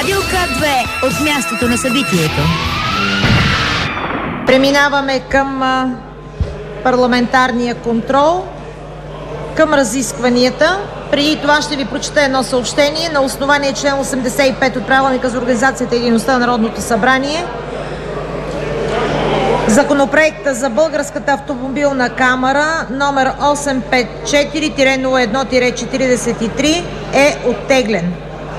Бутилка 2 от мястото на събитието. Преминаваме към парламентарния контрол, към разискванията. Преди това ще ви прочета едно съобщение. На основание член 85 от Правилника за организацията и дейността на Народното събрание, Законопроекта за Българската автомобилна камара номер 854-01-43 е оттеглен.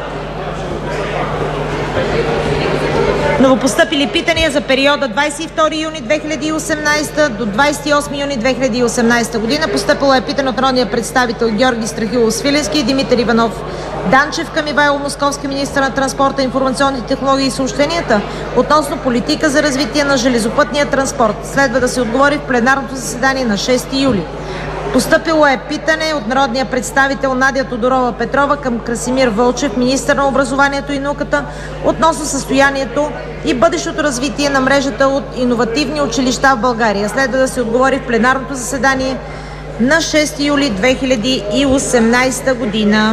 Новопостъпили питания за периода 22 юни 2018 до 28 юни 2018 година. Постъпило е питане от народния представител Георги Страхилов Свиленски и Димитър Иванов Данчев към Ивайло Московски, министър на транспорта, информационните технологии и съобщенията, относно политика за развитие на железопътния транспорт. Следва да се отговори в пленарното заседание на 6 юли. Постъпило е питане от народния представител Надя Тодорова Петрова към Красимир Вълчев, министър на образованието и науката, относно състоянието и бъдещото развитие на мрежата от иновативни училища в България. Следва да се отговори в пленарното заседание на 6 юли 2018 година.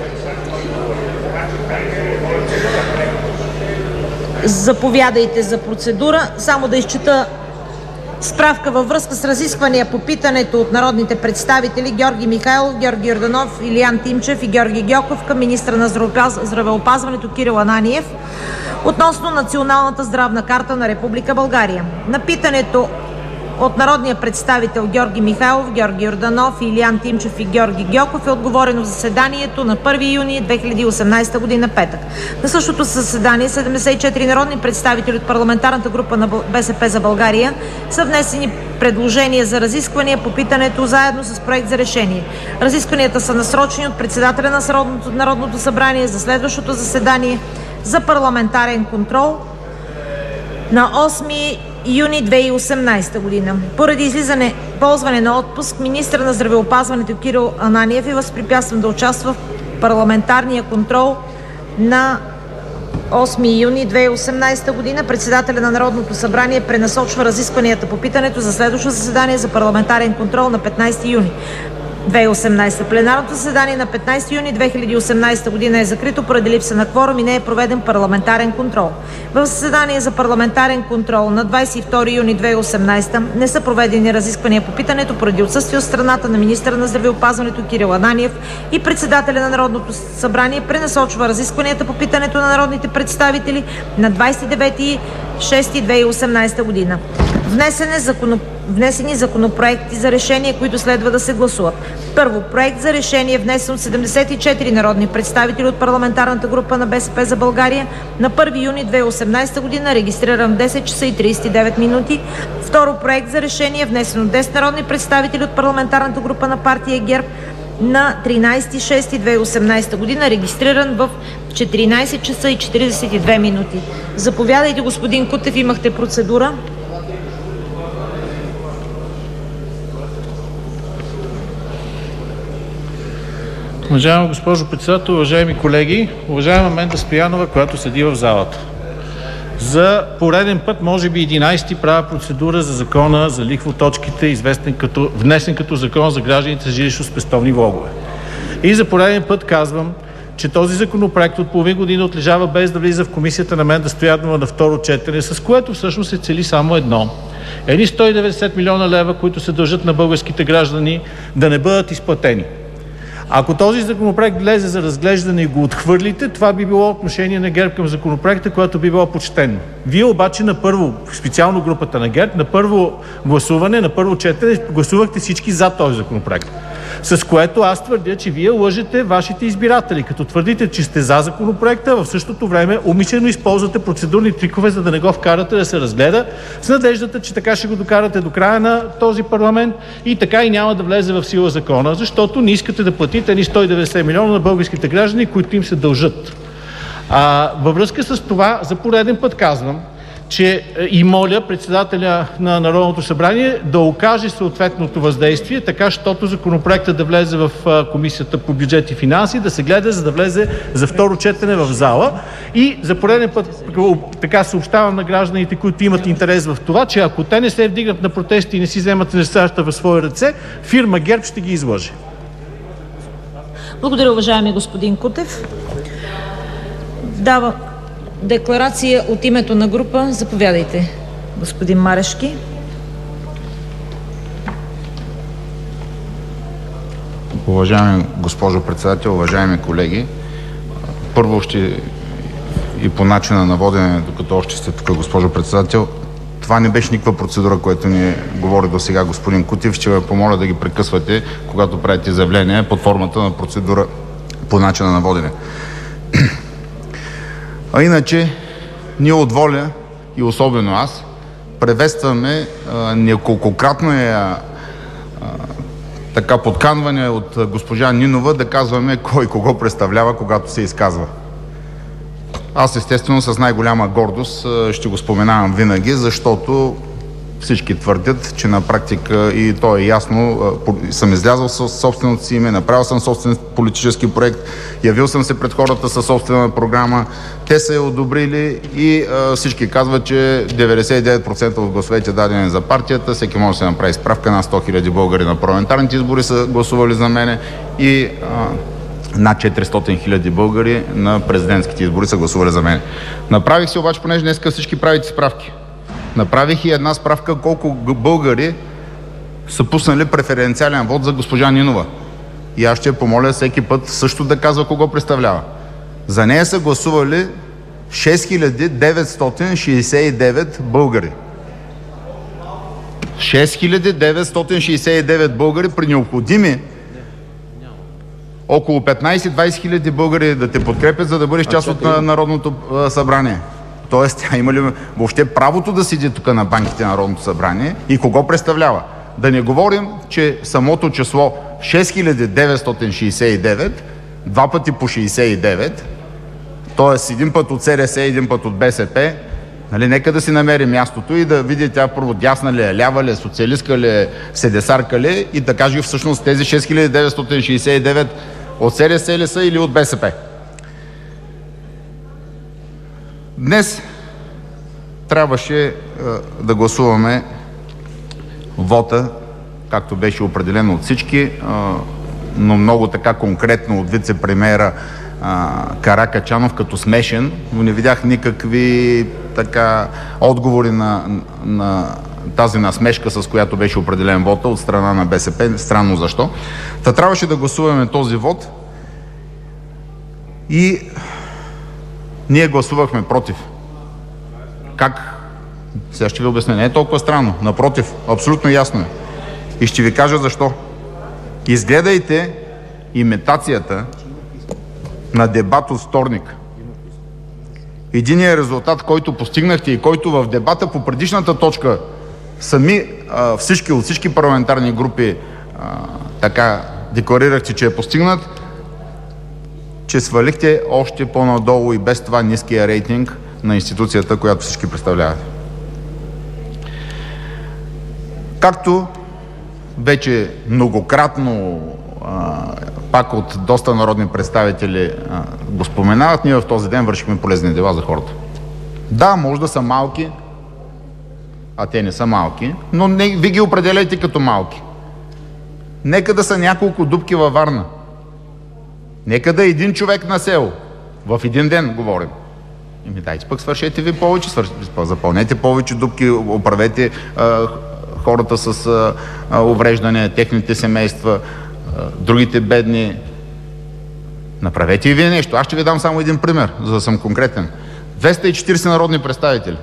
Заповядайте за процедура. Само да изчета справка във връзка с разисквания по питането от народните представители Георги Михайлов, Георги Йорданов, Илиян Тимчев и Георги Гьоков към министъра на здравеопазването Кирил Ананиев относно Националната здравна карта на Република България. На питането от народния представител Георги Михайлов, Георги Йорданов, Илиян Тимчев и Георги Гьоков е отговорено в заседанието на 1 юни 2018 година, петък. На същото заседание 74 народни представители от парламентарната група на БСП за България са внесени предложения за разисквания по питането заедно с проект за решение. Разискванията са насрочени от председателя на Народното събрание за следващото заседание за парламентарен контрол на 8 юни 2018 година. Поради ползване на отпуск, министър на здравеопазването Кирил Ананиев е възпрепятстван да участва в парламентарния контрол на 8 юни 2018 година. Председателя на Народното събрание пренасочва разискванията по питането за следващо заседание за парламентарен контрол на 15 юни 2018. Пленарното заседание на 15 юни 2018 година е закрито поради липса на кворум и не е проведен парламентарен контрол. В заседание за парламентарен контрол на 22 юни 2018 не са проведени разисквания по питането поради отсъствие от страната на министъра на здравеопазването Кирил Ананиев и председателя на Народното събрание пренасочва разискванията по питането на народните представители на 29 2018 година. Внесени законопроекти за решение, които следва да се гласуват. Първо, проект за решение, внесен от 74 народни представители от парламентарната група на БСП за България на 1 юни 2018 година, регистриран в 10 часа и 39 минути. Второ, проект за решение, внесен от 10 народни представители от парламентарната група на партия ГЕРБ на 13.06.2018 година, регистриран в 14 часа и 42 минути. Заповядайте, господин Кутев, имахте процедура. Уважаема госпожо председател, уважаеми колеги, уважаема Менда Стоянова, която седи в залата. За пореден път, може би 11-ти, правя процедура за закона за лихвоточките, внесен като закон за гражданите с жилищно-спестовни влогове. И за пореден път казвам, че този законопроект от половин година отлежава без да влиза в комисията на Менда Стоянова на второ четене, с което всъщност се цели само едно. Едни 190 милиона лева, които се дължат на българските граждани, да не бъдат изплатени. Ако този законопроект влезе за разглеждане и го отхвърлите, това би било отношение на ГЕРБ към законопроекта, което би било почтено. Вие обаче на първо, специално групата на ГЕРБ, на първо гласуване, на първо четене, гласувахте всички за този законопроект. С което аз твърдя, че вие лъжете вашите избиратели, като твърдите, че сте за законопроекта, в същото време умишлено използвате процедурни трикове, за да не го вкарате да се разгледа, с надеждата, че така ще го докарате до края на този парламент и така и няма да влезе в сила закона, защото не искате да платите ни 190 милиона на българските граждани, които им се дължат. Във връзка с това, за пореден път казвам, че и моля председателя на Народното събрание да окаже съответното въздействие, така щото законопроектът да влезе в Комисията по бюджет и финанси, да се гледа, за да влезе за второ четене в зала. И за пореден път така съобщавам на гражданите, които имат интерес в това, че ако те не се вдигнат на протести и не си вземат нещата в свои ръце, фирма ГЕРБ ще ги излъже. Благодаря, уважаеми господин Кутев. Декларация от името на група. Заповядайте, господин Марешки. Уважаема госпожо председател, уважаеми колеги, първо ще и по начина на водене, докато още сте тук, госпожо председател, това не беше никаква процедура, която ни говори до сега господин Кутев. Ще ме помоля да ги прекъсвате, когато правите изявление под формата на процедура по начина на водене. А иначе, ние от ВОЛЯ и особено аз приветстваме неколкократно така подканване от госпожа Нинова да казваме кой кого представлява, когато се изказва. Аз естествено с най-голяма гордост ще го споменавам винаги, защото всички твърдят, че на практика, и то е ясно, съм излязъл със собственото си име, направил съм собствен политически проект, явил съм се пред хората със собствена програма, те са я одобрили и всички казват, че 99% от гласовете дадени за партията, всеки може да се направи справка, на 100 000 българи на парламентарните избори са гласували за мене и над 400 000 българи на президентските избори са гласували за мен. Направих си обаче, понеже днес всички правите справки. Направих и една справка колко българи са пуснали преференциален вод за госпожа Нинова. И аз ще помоля всеки път също да казва кого представлява. За нея са гласували 6969 българи. 6969 българи при необходими около 15-20 хиляди българи да те подкрепят, за да бъдеш част от Народното събрание. Тоест, тя има ли въобще правото да седи тук на банките на Народното събрание и кого представлява? Да не говорим, че самото число 6969, два пъти по 69, т.е. един път от СДС, един път от БСП, нали, нека да си намери мястото и да види тя първо дясна ли е, лява ли е, социалистка ли е, седесарка ли е и да каже всъщност тези 6969 от СДС ли са или от БСП. Днес трябваше да гласуваме вота, както беше определено от всички, но много така конкретно от вице-премиера Каракачанов като смешен, но не видях никакви така отговори на тази насмешка, с която беше определен вота от страна на БСП. Странно защо. Та трябваше да гласуваме този вод и ние гласувахме против. Как? Сега ще ви обясня. Не е толкова странно. Напротив, абсолютно ясно е. И ще ви кажа защо. Изгледайте имитацията на дебат от вторник. Единият резултат, който постигнахте и който в дебата по предишната точка всички от всички парламентарни групи така декларирахте, че е постигнат, че свалихте още по-надолу и без това ниския рейтинг на институцията, която всички представляват. Както вече многократно пак от доста народни представители го споменават, ние в този ден вършихме полезни дела за хората. Да, може да са малки, а те не са малки, но ви ги определяйте като малки. Нека да са няколко дупки във Варна. Нека да е един човек на село. В един ден говорим. Дайте пък свършете ви повече, запълнете повече дупки, оправете хората с увреждане, техните семейства, другите бедни. Направете и вие нещо. Аз ще ви дам само един пример, за да съм конкретен. 240 народни представители.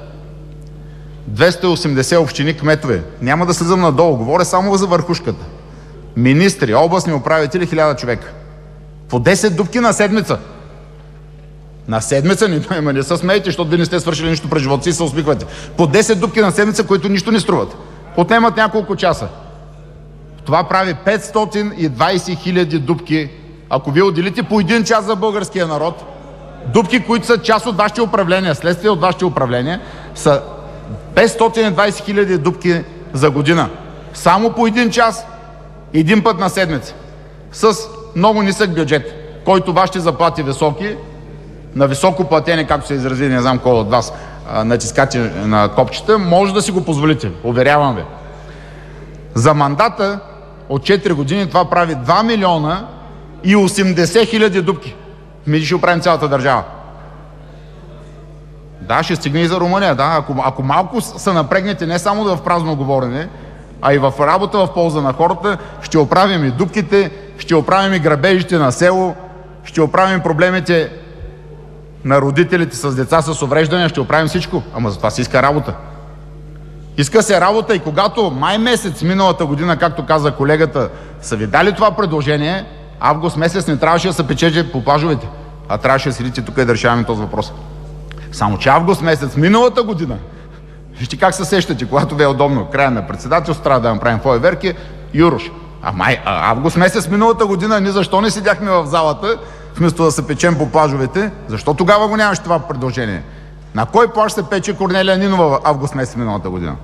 280 общини кметове. Няма да слизам надолу, говоря само за върхушката. Министри, областни управители, 1000 човека. По 10 дупки на седмица. На седмица не се смеете, защото ви не сте свършили нищо през живота си и се усмихвате. По 10 дупки на седмица, които нищо не струват. Отнемат няколко часа. Това прави 520 000 дупки. Ако вие отделите по един час за българския народ, дупки, които са част от вашите управления, следствие от вашите управления, са 520 000 дупки за година. Само по един час, един път на седмица. С много нисък бюджет, който вашите заплати високи, на високо платени, както се изрази, не знам кой от вас, натискачи на копчета, може да си го позволите, уверявам ви. За мандата от 4 години това прави 2 милиона и 80 000 дупки. Ще оправим цялата държава. Да, ще стигне и за Румъния. Да. Ако малко се напрегнете не само в празно говорене, а и в работа в полза на хората, ще оправим и дупките, ще оправим и грабежите на село, ще оправим проблемите на родителите с деца с увреждания, ще оправим всичко. Ама за това се иска работа. Иска се работа и когато май месец миналата година, както каза колегата, са ви дали това предложение, август месец не трябваше да се печете по плажовете, а трябваше да седите тук и да решаваме този въпрос. Само че август месец миналата година, вижте как се сещате, когато ви е удобно, края на председателство, трябва да направим фойерверки, Юрош. Август месец миналата година ние защо не седяхме в залата, вместо да се печем по плажовете? Защо тогава го нямаше това предложение? На кой плаж се пече Корнелия Нинова в август месец миналата година?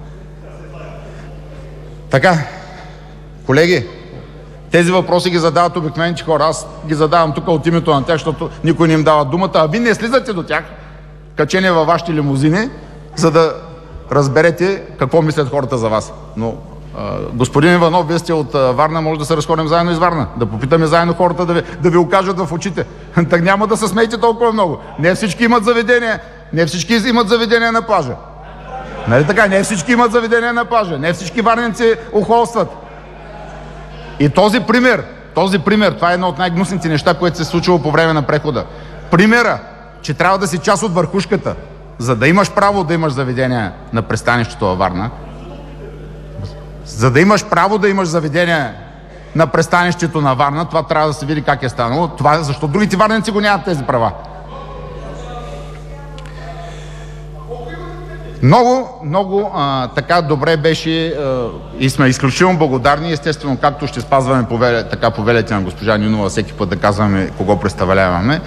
Така, колеги, тези въпроси ги задават обикновените хора. Аз ги задавам тук от името на тях, защото никой не им дава думата, а вие не слизате до тях, качени във вашите лимузини, за да разберете какво мислят хората за вас. Но, господин Иванов, вие сте от Варна, може да се разходим заедно из Варна, да попитаме заедно хората да ви окажат в очите. Так няма да се смеете толкова много. Не всички имат заведения, не всички имат заведения на плажа. Нали така? Не всички имат заведения на плажа, не всички варненци охолстват. И този пример, това е едно от най-гнусните неща, което се е случило по време на прехода. Примера, че трябва да си част от върхушката, за да имаш право да имаш заведение на пристанището във Варна, за да имаш право да имаш заведение на пристанището на Варна, това трябва да се види как е станало. Това е защо другите варненци го нямат тези права. Много така добре беше и сме изключително благодарни, естествено, както ще спазваме повелите на госпожа Нинова всеки път да казваме кого представляваме.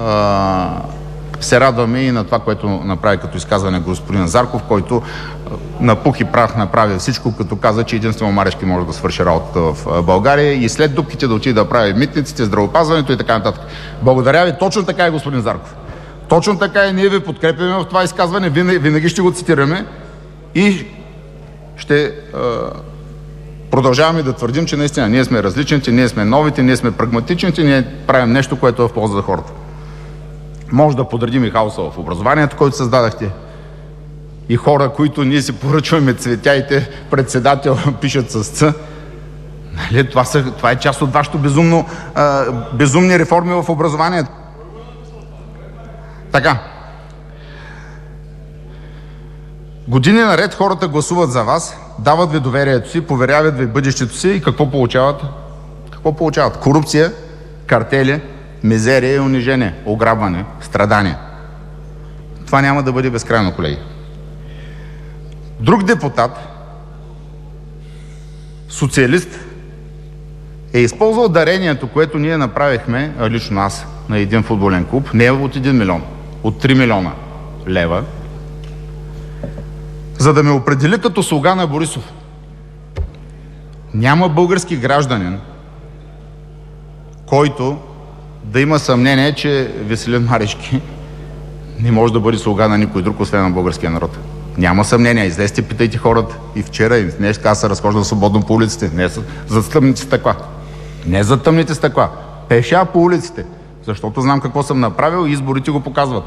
Се радваме и на това, което направи като изказване господин Зарков, който на пух и прах направи всичко, като каза, че единствено Марешки може да свърши работа в България и след дупките да отиде да прави митниците, здравеопазването и така нататък. Благодаря ви, точно така е, господин Зарков. Точно така и ние ви подкрепяме в това изказване, винаги ще го цитираме и ще продължаваме да твърдим, че наистина ние сме различните, ние сме новите, ние сме прагматичните, ние правим нещо, което е в полза за хората. Може да подредим и хаоса в образованието, който създадахте, и хора, които ние си поръчваме цветя и те председател пишат с Ц. Нали? Това е част от вашето безумни реформи в образованието. Така. Години наред хората гласуват за вас, дават ви доверието си, поверяват ви бъдещето си и какво получават? Какво получават? Корупция, картели, мизерия и унижение, ограбване, страдания. Това няма да бъде безкрайно, колеги. Друг депутат, социалист, е използвал дарението, което ние направихме, лично аз, на един футболен клуб, не от 1 милион, от 3 милиона лева, за да ме определи като слуга на Борисов. Няма български гражданин, който да има съмнение, че Веселин Марешки не може да бъде слуга на никой друг, освен на българския народ. Няма съмнение. Излезте, питайте хората. И вчера, и днес аз се разхождам свободно по улиците. Не за тъмните стъкла. Не за тъмните стъкла. Пеша по улиците. Защото знам какво съм направил и изборите го показват.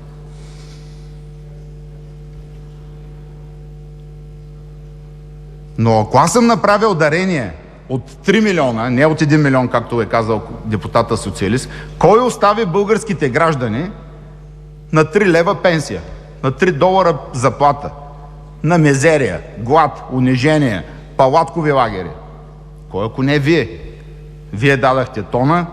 Но ако аз съм направил дарение от 3 милиона, не от 1 милион, както е казал депутата социалист, кой остави българските граждани на 3 лева пенсия, на 3 долара заплата, на мизерия, глад, унижение, палаткови лагери? Кой, ако не вие? Вие дадахте тона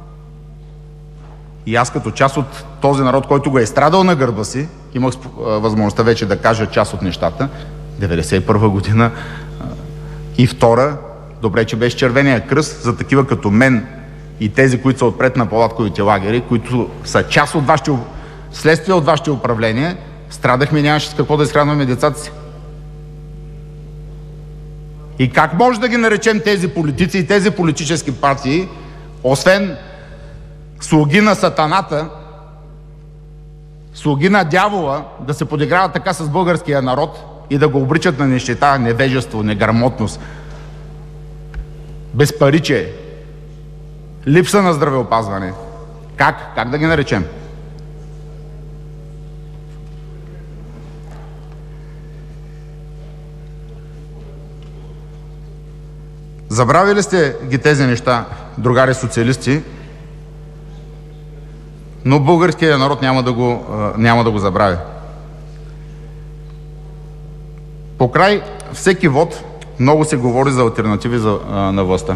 и аз като част от този народ, който го е страдал на гърба си, имах възможността вече да кажа част от нещата. 91 година и втора, добре, че беше Червения кръст, за такива като мен и тези, които са отпред на палатковите лагери, които са част от вашите, следствие от вашите управления, страдахме и нямаше с какво да изхранваме децата си. И как може да ги наречем тези политици и тези политически партии, освен слуги на сатаната, слуги на дявола, да се подиграват така с българския народ и да го обричат на нищета, невежество, неграмотност, безпаричие, липса на здравеопазване? Как да ги наречем? Забравили сте ги тези неща, другари социалисти, но българският народ няма да го забрави. Покрай всеки вод много се говори за алтернативи на властта.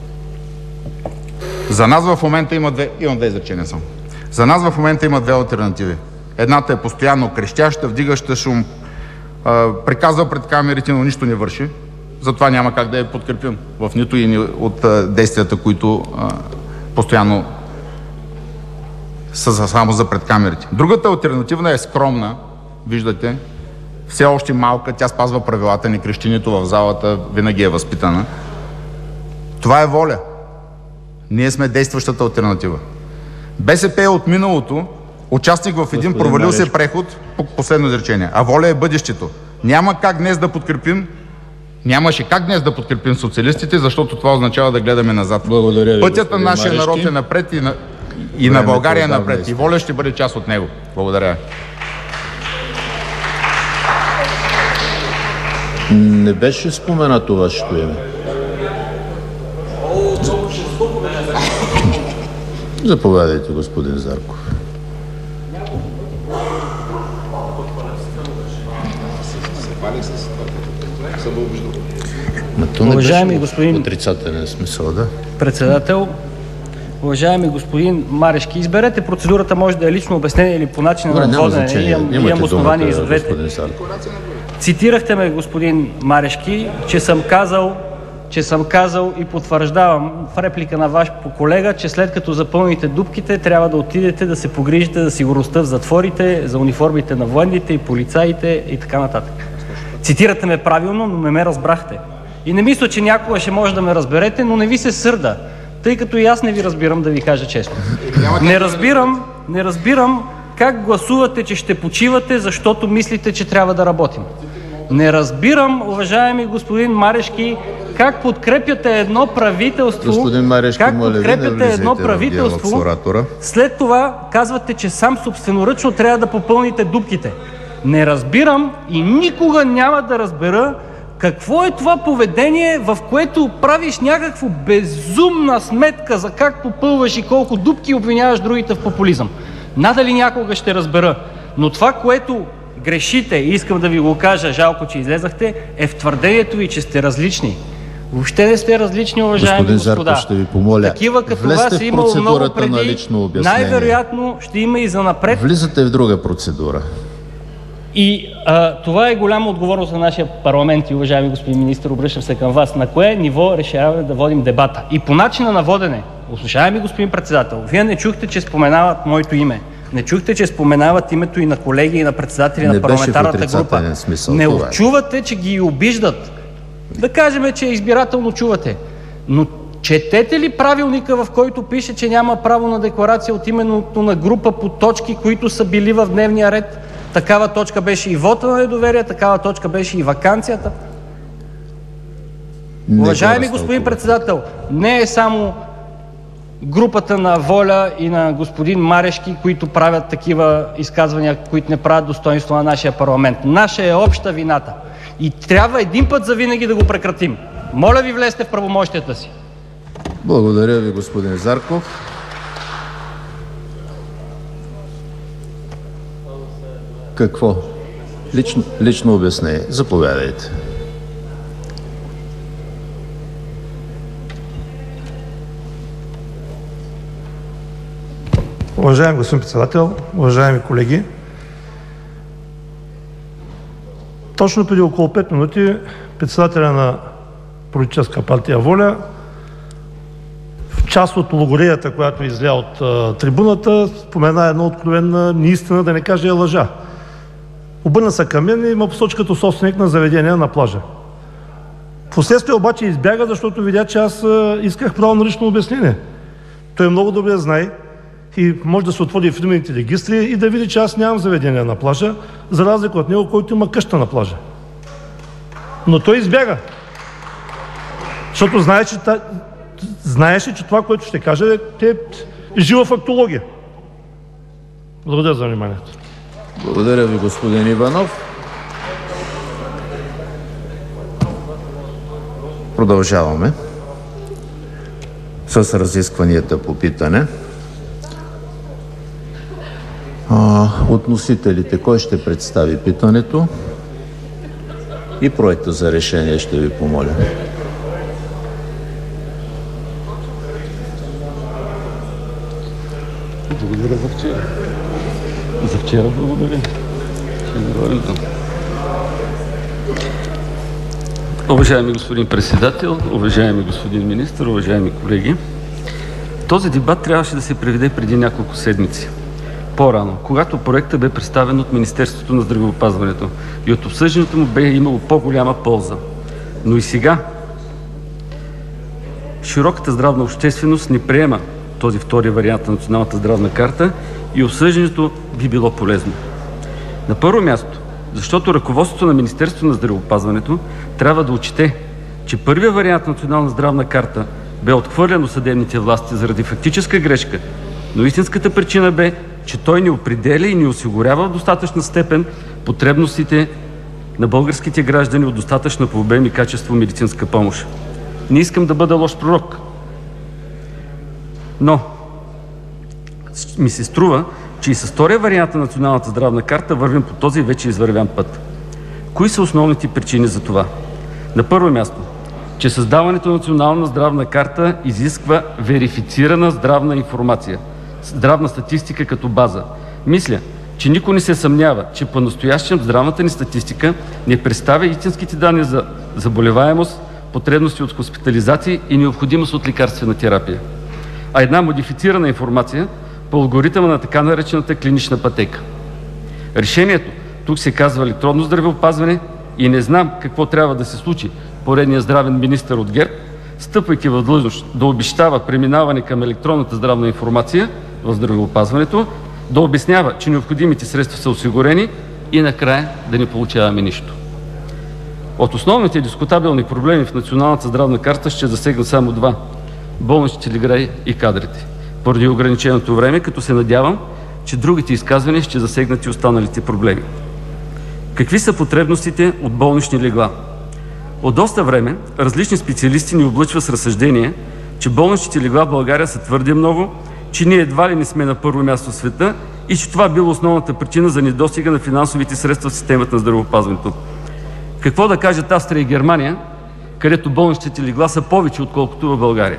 За нас в момента имам две изречения само. За нас в момента има две алтернативи. Едната е постоянно крещяща, вдигаща шум, приказва пред камерите, но нищо не върши. Затова няма как да я подкрепим в нито и от действията, които постоянно са само за пред камерите. Другата алтернативна е скромна, виждате, все още малка, тя спазва правилата, не крещи нито в залата, винаги е възпитана. Това е ВОЛЯ. Ние сме действащата алтернатива. БСП е от миналото, участник в един провалил се преход, последно изречение, а ВОЛЯ е бъдещето. Нямаше как днес да подкрепим социалистите, защото това означава да гледаме назад. Пътят на нашия народ е напред и на България е напред. И ВОЛЯ ще бъде част от него. Благодаря. Не беше споменато вашето име. Заповядайте, господин Зарков. Уважаеми господин отрицателен смисъл, да. председател, уважаеми господин Марешки, изберете процедурата, може да е лично обяснение или по начина на водене. Имам основание и за двете. Цитирахте ме, господин Марешки, че съм казал и потвърждавам в реплика на ваш колега, че след като запълните дупките, трябва да отидете да се погрижите за сигурността в затворите, за униформите на военните и полицаите и така нататък. Цитирате ме правилно, но не ме разбрахте. И не мисля, че някога ще може да ме разберете, но не ви се сърда, тъй като и аз не ви разбирам, да ви кажа честно. Не разбирам как гласувате, че ще почивате, защото мислите, че трябва да работим. Не разбирам, уважаеми господин Марешки, как подкрепяте едно правителство, след това казвате, че сам собственоръчно трябва да попълните дупките. Не разбирам и никога няма да разбера какво е това поведение, в което правиш някаква безумна сметка за как попълваш и колко дупки обвиняваш другите в популизъм. Надали някога ще разбера. Но това, което грешите, и искам да ви го кажа, жалко, че излезахте, е в твърдението ви, че сте различни. Въобще не сте различни, уважаеми господин господа. Зарков, ще ви помоля, такива като вас е имало много преди, най-вероятно ще има и за напред. Влизате в друга процедура. И това е голяма отговорност на нашия парламент и, уважаеми господин министър, обръщам се към вас. На кое ниво решаваме да водим дебата? И по начина на водене, уважаеми господин председател, вие не чухте, че споменават моето име. Не чухте, че споменават името и на колеги, и на председатели на парламентарната група. Не чувате, че ги обиждат. Да кажем, че избирателно чувате. Но четете ли правилника, в който пише, че няма право на декларация от името на група по точки, които са били в дневния ред? Такава точка беше и вота на недоверие, такава точка беше и ваканцията. Уважаеми господин председател, не е само групата на ВОЛЯ и на господин Марешки, които правят такива изказвания, които не правят достоинство на нашия парламент. Наша е обща вината. И трябва един път завинаги да го прекратим. Моля ви, влезте в правомощията си. Благодаря ви, господин Зарков. Какво? Лично обяснение. Заповядайте. Уважаеми господин председател, уважаеми колеги, точно преди около 5 минути председателя на политическа партия ВОЛЯ, в част от логореята, която изля от трибуната, спомена една откровена неистина, да не кажа лъжа. Обърна се към мен и ме посочи като собственик на заведение на плажа. Впоследствие обаче избяга, защото видя, че аз исках право на лично обяснение. Той много добре знае и може да се отвори в фирмените регистри и да види, че аз нямам заведение на плажа, за разлика от него, който има къща на плажа. Но той избяга, защото знаеше, че това, което ще кажа, е жива фактология. Благодаря за вниманието. Благодаря ви, господин Иванов. Продължаваме. с разискванията по питане. От носителите кой ще представи питането и проекта за решение, ще ви помоля. Благодаря за вчера. За вчера благодаря. Уважаеми господин председател, уважаеми господин министър, уважаеми колеги, този дебат трябваше да се проведе преди няколко седмици. По-рано, когато проектът бе представен от Министерството на здравеопазването и от обсъждането му бе имало по-голяма полза. Но и сега широката здравна общественост не приема този втори вариант на Националната здравна карта и обсъждането би било полезно. На първо място, защото ръководството на Министерството на здравеопазването трябва да отчете, че първият вариант на Национална здравна карта бе отхвърлен от съдебните власти заради фактическа грешка, но истинската причина бе, че той не определя и не осигурява в достатъчна степен потребностите на българските граждани от достатъчна по обем и качество медицинска помощ. Не искам да бъда лош пророк, но ми се струва, че и с втория вариант на Националната здравна карта вървим по този вече извървян път. Кои са основните причини за това? На първо място, че създаването на Национална здравна карта изисква верифицирана здравна информация, здравна статистика като база. Мисля, че никой не се съмнява, че по-настоящем здравната ни статистика не представя истинските данни за заболеваемост, потребности от хоспитализации и необходимост от лекарствена терапия, а една модифицирана информация по алгоритъма на така наречената клинична пътека. Решението тук се казва електронно здравеопазване и не знам какво трябва да се случи поредният здравен министър от ГЕРБ, стъпвайки в длъжност да обещава преминаване към електронната здравна информация в здравеопазването, да обяснява, че необходимите средства са осигурени и накрая да не получаваме нищо. От основните дискутабилни проблеми в Националната здравна карта ще засегна само два – болничните легла и кадрите. Поради ограниченото време, като се надявам, че другите изказвания ще засегнат и останалите проблеми. Какви са потребностите от болнични легла? От доста време различни специалисти ни облъчват с разсъждение, че болничните легла в България са твърде много, че ние едва ли не сме на първо място в света и че това било основната причина за недостига на финансовите средства в системата на здравеопазването. Какво да кажат Австрия и Германия, където болничните легла са повече, отколкото в България?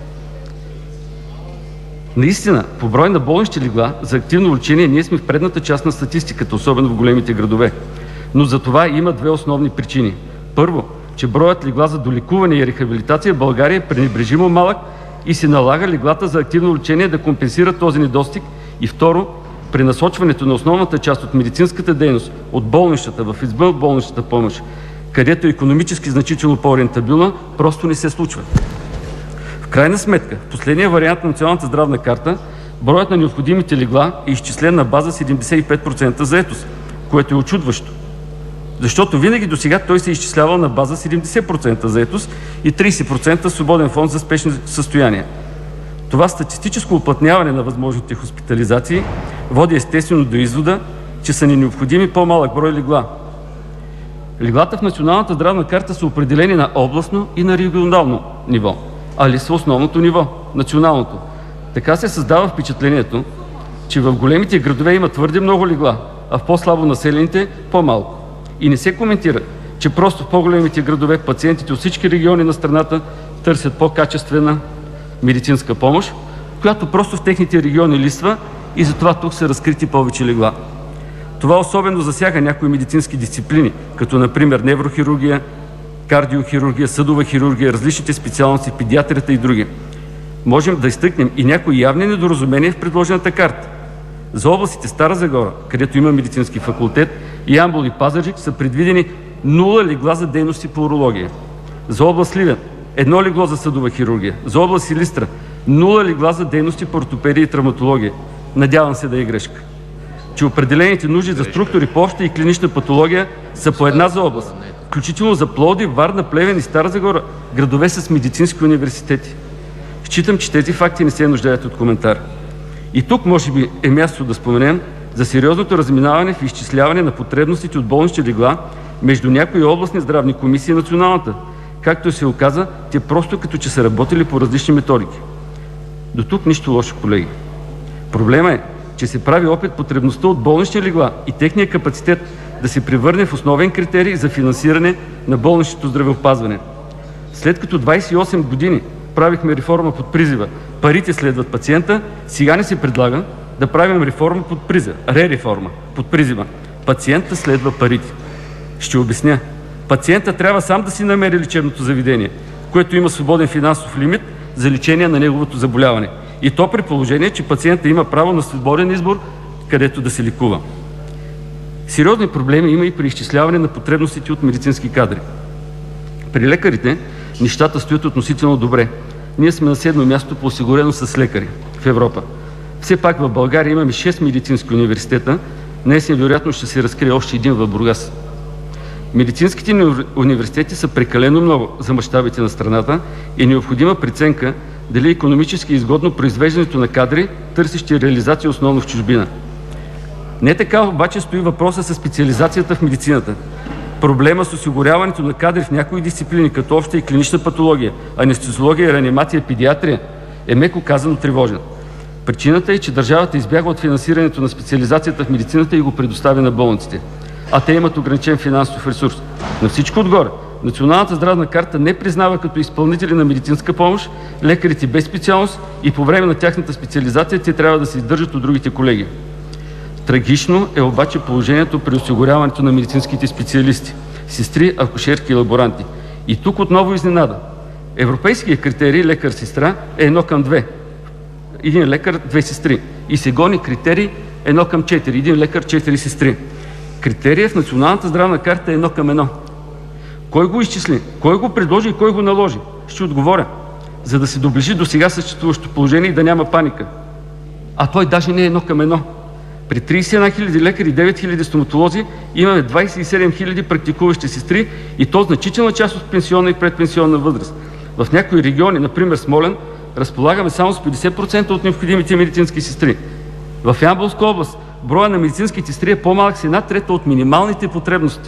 Наистина, по брой на болнични легла за активно лечение ние сме в предната част на статистиката, особено в големите градове. Но за това има две основни причини. Първо, че броят легла за долекуване и рехабилитация в България е пренебрежимо малък и се налага леглата за активно лечение да компенсират този недостиг. И второ, пренасочването на основната част от медицинската дейност от болничната в извънболничната помощ, където е икономически значително по-рентабилна, просто не се случва. В крайна сметка, в последния вариант на Националната здравна карта, броят на необходимите легла е изчислен на база 75% заетост, което е очудващо. Защото винаги до сега той се е изчислявал на база 70% заетост и 30% свободен фонд за спешни състояния. Това статистическо уплътняване на възможните хоспитализации води естествено до извода, че са ни необходими по-малък брой легла. Леглата в Националната здравна карта са определени на областно и на регионално ниво, а ли са основното ниво – националното. Така се създава впечатлението, че в големите градове има твърде много легла, а в по-слабо населените – по-малко. И не се коментира, че просто в по-големите градове пациентите от всички региони на страната търсят по-качествена медицинска помощ, която просто в техните региони липсва и затова тук са разкрити повече легла. Това особено засяга някои медицински дисциплини, като например неврохирургия, кардиохирургия, съдова хирургия, различните специалности, педиатрията и други. Можем да изтъкнем и някои явни недоразумения в предложената карта. За областите Стара Загора, където има медицински факултет, Ямбол и Пазарджик са предвидени 0 легла за дейности по урология. За област Сливен – 1 легло за съдова хирургия. За област Силистра – 0 легла за дейности по ортопедия и травматология. Надявам се да е грешка. Че определените нужди за структури по обща и клинична патология са по една за област, включително за Пловдив, Варна, Плевен и Стара Загора, градове с медицински университети. Считам, че тези факти не се нуждаят от коментар. И тук може би е място да споменем за сериозното разминаване в изчисляване на потребностите от болнични легла между някои областни здравни комисии и националната. Както се оказа, те просто като че са работили по различни методики. До тук нищо лошо, колеги. Проблема е, че се прави опит потребността от болнични легла и техния капацитет да се превърне в основен критерий за финансиране на болничното здравеопазване. След като 28 години правихме реформа под призива "Парите следват пациента", сега ни се предлага да правим реформа под призива, ререформа под призива "Пациента следва парите". Ще обясня. Пациента трябва сам да си намери лечебното заведение, което има свободен финансов лимит за лечение на неговото заболяване. И то при положение, че пациентът има право на свободен избор където да се лекува. Сериозни проблеми има и при изчисляване на потребностите от медицински кадри. При лекарите нещата стоят относително добре. Ние сме на 7-о място по осигуреност с лекари в Европа. Все пак в България имаме 6 медицински университета, днес вероятно ще се разкрие още един в Бургас. Медицинските университети са прекалено много за мащабите на страната и необходима преценка дали е икономически изгодно произвеждането на кадри, търсещи реализация основно в чужбина. Не така обаче стои въпроса със специализацията в медицината. Проблема с осигуряването на кадри в някои дисциплини, като обща и клинична патология, анестезиология, реанимация, педиатрия, е меко казано тревожен. Причината е, че държавата избягва от финансирането на специализацията в медицината и го предоставя на болниците. А те имат ограничен финансов ресурс. На всичко отгоре, Националната здравна карта не признава като изпълнители на медицинска помощ лекарите без специалност и по време на тяхната специализация те трябва да се издържат от другите колеги. Трагично е обаче положението при осигуряването на медицинските специалисти – сестри, акушерки и лаборанти. И тук отново изненада. Европейският критерий лекар-сестра е 1:2. Един лекар, 2 сестри. И се гони критерий 1:4. Един лекар, 4 сестри. Критерият в Националната здравна карта е 1:1. Кой го изчисли? Кой го предложи и кой го наложи? Ще отговоря. За да се доближи до сега съществуващото положение и да няма паника. А той даже не е 1:1. При 31 000 лекари и 9 000 стоматолози имаме 27 000 практикуващи сестри и то значителна част от пенсионна и предпенсионна възраст. В някои региони, например Смолян, разполагаме само с 50% от необходимите медицински сестри. В Ямболска област броя на медицинските сестри е по-малък с 1/3 от минималните потребности.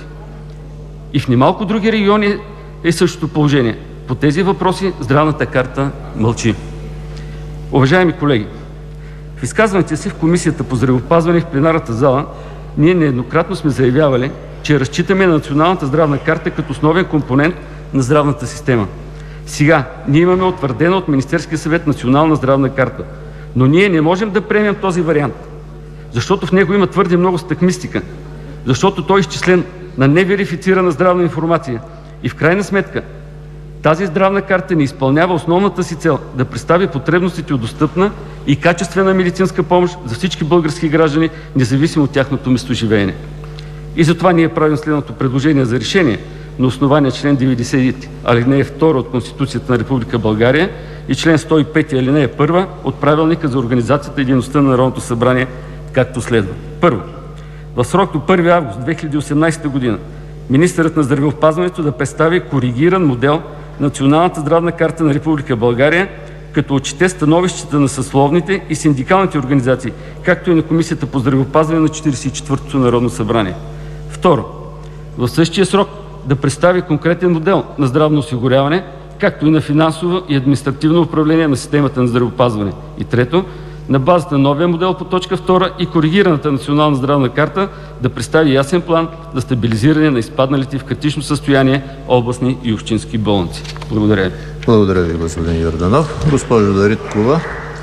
И в немалко други региони е същото положение. По тези въпроси здравната карта мълчи. Уважаеми колеги, в изказването си в Комисията по здравеопазване в пленарната зала ние нееднократно сме заявявали, че разчитаме на Националната здравна карта като основен компонент на здравната система. Сега ние имаме утвърдена от Министерския съвет Национална здравна карта, но ние не можем да приемем този вариант, защото в него има твърде много стъкмистика, защото той е изчислен на неверифицирана здравна информация и в крайна сметка тази здравна карта не изпълнява основната си цел да представи потребностите от достъпна и качествена медицинска помощ за всички български граждани, независимо от тяхното местоживеене. И затова ние правим следното предложение за решение на основание член 90, алинея 2 от Конституцията на Република България и член 105, алинея 1 от Правилника за организацията и дейността на Народното събрание, както следва. Първо, в срок до 1 август 2018 година министърът на здравеопазването да представи коригиран модел Националната здравна карта на Република България, като отчете становищата на съсловните и синдикалните организации, както и на Комисията по здравеопазване на 44-то Народно събрание. Второ, в същия срок да представи конкретен модел на здравно осигуряване, както и на финансово и административно управление на системата на здравеопазване. И трето, на базата на новия модел по точка 2 и коригираната Национална здравна карта да представи ясен план за стабилизиране на изпадналите в критично състояние областни и общински болници. Благодаря ви. Благодаря ви, господин Йорданов. Госпожо Дариткова,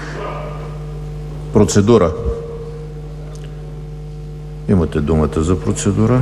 процедура. Имате думата за процедура.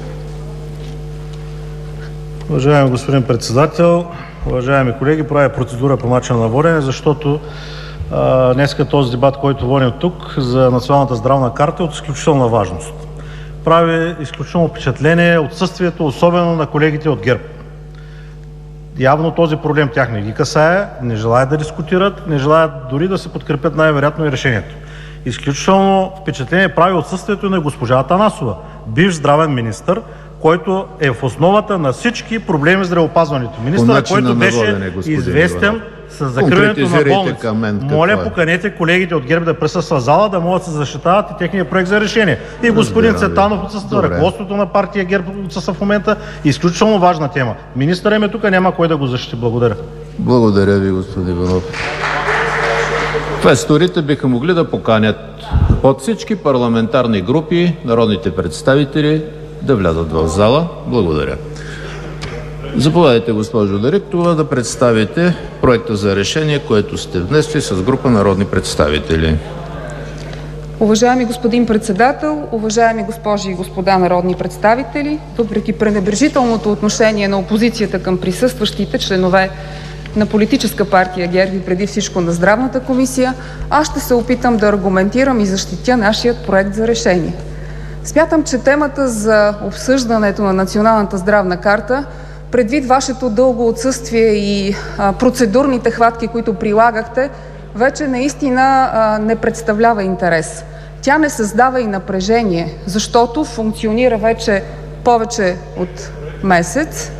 Уважаеми господин Председател, уважаеми колеги, правя процедура по начина на водене, защото днеска този дебат, който водим тук за Националната здравна карта, е от изключителна важност. Прави изключително впечатление отсъствието, особено на колегите от ГЕРБ. Явно този проблем тях не ги касае, не желаят да дискутират, не желаят дори да се подкрепят най-вероятно и решението. Изключително впечатление прави отсъствието на госпожа Атанасова, бивш здравен министър, който е в основата на всички проблеми в здравеопазването. Министърът, който беше известен с закриването на болници. Моля, поканете колегите от ГЕРБ да присъстват в зала, да могат да се защитават и техния проект за решение. И господин Цветанов отсъства, ръководството на партия ГЕРБ отсъства в момента. Изключително важна тема. Министърът е тук, няма кой да го защити. Благодаря. Благодаря ви, господин Иванов. Квесторите биха могли да поканят от всички парламентарни групи народните представители да влязат в зала. Благодаря. Заповядайте, госпожо Дариктова, да представите проекта за решение, което сте внесли с група народни представители. Уважаеми господин Председател, уважаеми госпожи и господа народни представители, въпреки пренебрежителното отношение на опозицията към присъстващите членове на Политическа партия ГЕРБ и преди всичко на Здравната комисия, аз ще се опитам да аргументирам и защитя нашият проект за решение. Смятам, че темата за обсъждането на Националната здравна карта, предвид вашето дълго отсъствие и процедурните хватки, които прилагахте, вече наистина не представлява интерес. Тя не създава и напрежение, защото функционира вече повече от месец.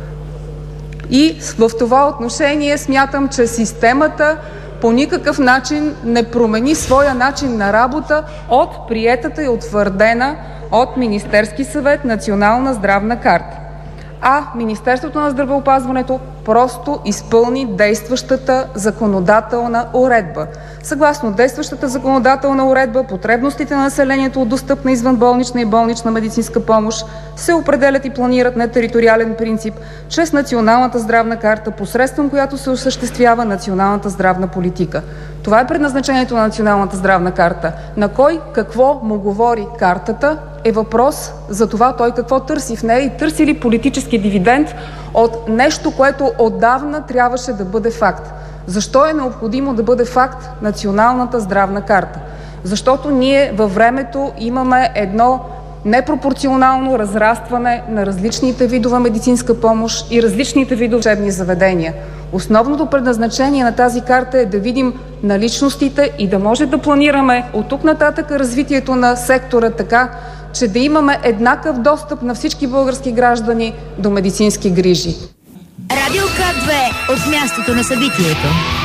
И в това отношение смятам, че системата по никакъв начин не промени своя начин на работа от приетата и утвърдена от Министерския съвет Национална здравна карта. А Министерството на здравеопазването просто изпълни действащата законодателна уредба. Съгласно действащата законодателна уредба, потребностите на населението от достъпна извънболнична и болнична медицинска помощ се определят и планират на териториален принцип чрез Националната здравна карта, посредством която се осъществява националната здравна политика. Това е предназначението на Националната здравна карта. На кой какво му говори картата е въпрос за това той какво търси в нея и търси ли политически дивиденд от нещо, което отдавна трябваше да бъде факт. Защо е необходимо да бъде факт Националната здравна карта? Защото ние във времето имаме едно непропорционално разрастване на различните видове медицинска помощ и различните видове учебни заведения. Основното предназначение на тази карта е да видим наличностите и да може да планираме от тук нататък развитието на сектора така, че да имаме еднакъв достъп на всички български граждани до медицински грижи. Радио К2 от мястото на събитието.